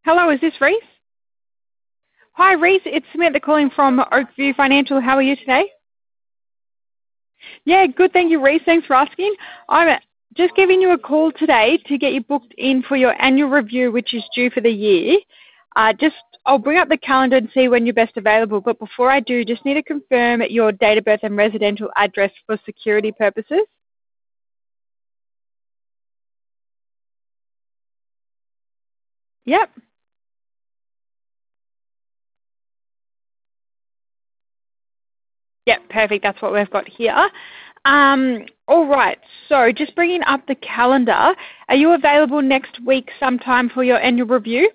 Hello, is this Reese? Hi, Reese. It's Samantha calling from Oakview Financial. How are you today? Yeah, good. Thank you, Reese. Thanks for asking. I'm just giving you a call today to get you booked in for your annual review, which is due for the year. I'll bring up the calendar and see when you're best available. But before I do, just need to confirm your date of birth and residential address for security purposes. Yep. Yep, perfect. That's what we've got here. All right. So just bringing up the calendar. Are you available next week sometime for your annual review?